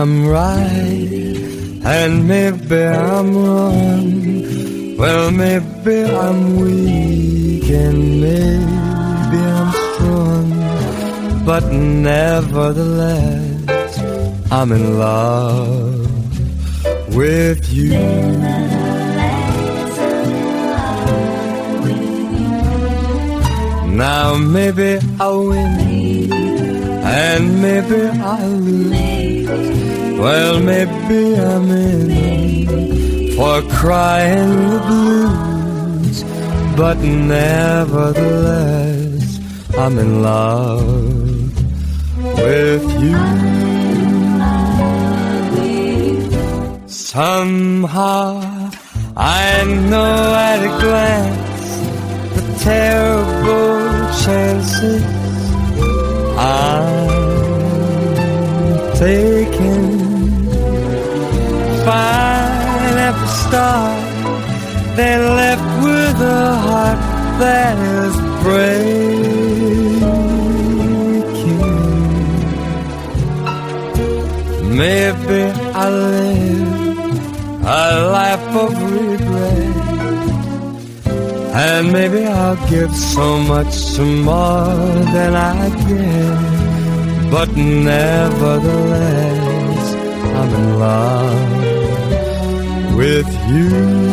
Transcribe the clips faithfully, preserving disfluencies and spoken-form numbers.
I'm right, and maybe I'm wrong. Well, maybe I'm weak, and maybe I'm strong, but nevertheless, I'm in love with you. Now maybe I'll win, and maybe I'll lose. Well, maybe I'm in for crying the blues, but nevertheless, I'm in love with you. Somehow I know at a glance the terrible chances I'm taking. Fine at the start, then left with a heart that is breaking. Maybe I live a life of regret, and maybe I'll give so much more than I get, but nevertheless, I'm in love with you.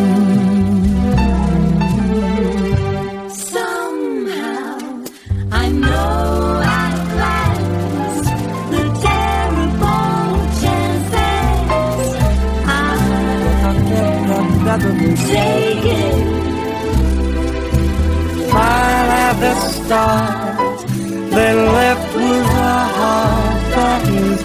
Somehow I know at last the terrible chances I'm taking. Fine at the start, then left with a heart that is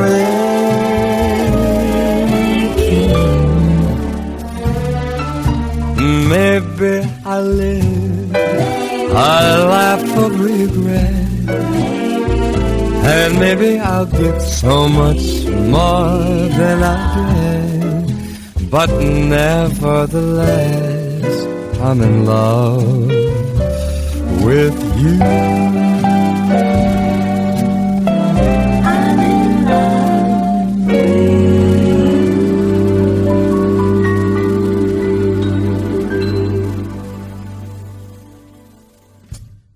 breaking. Maybe I live a life of regret, and maybe I'll give so much more than I get, but nevertheless, I'm in love with you.